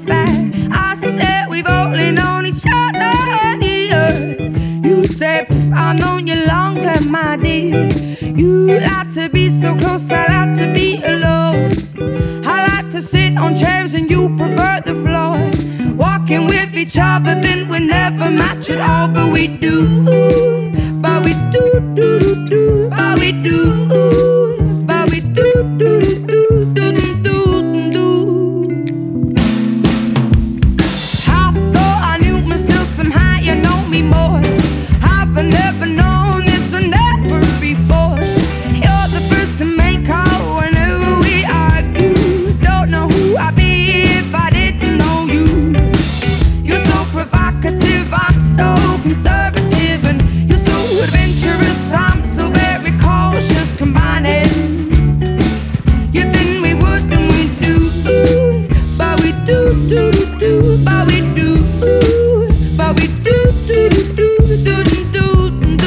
fact. I said we've only known each other here. You said I've known you longer, my dear. You like to be so close, I like to be alone. I like to sit on chairs and you prefer the floor. Walking with each other, then we never match at all. But we do, but we do, do, do, do, but we do, but we do, do, do, do, do, do, do. I thought I knew myself, somehow you know me more. I've never known this never before. You're the first to make call whenever we argue. Don't know who I'd be if I didn't know you. You're so provocative, I'm so conservative, and you're so adventurous, I'm so very cautious. Combining, you think we would and we do, but we do, do, do, do, but we do, but we do, do, do, do, do, do, do, do.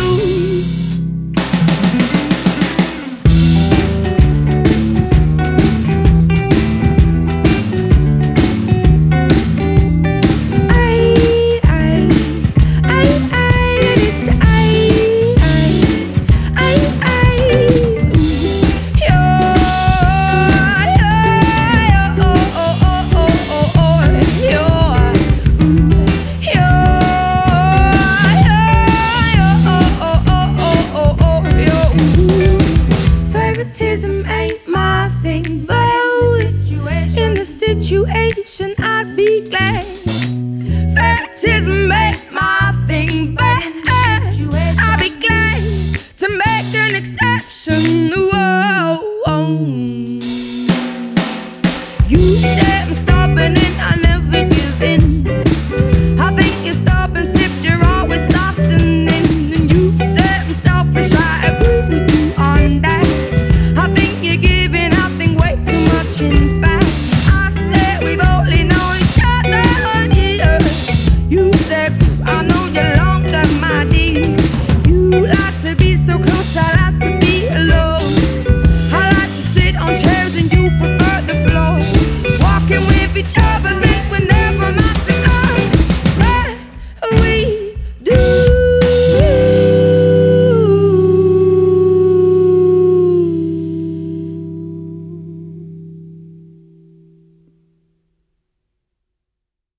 Favoritism ain't my thing, but in the situation I'd be glad. Favoritism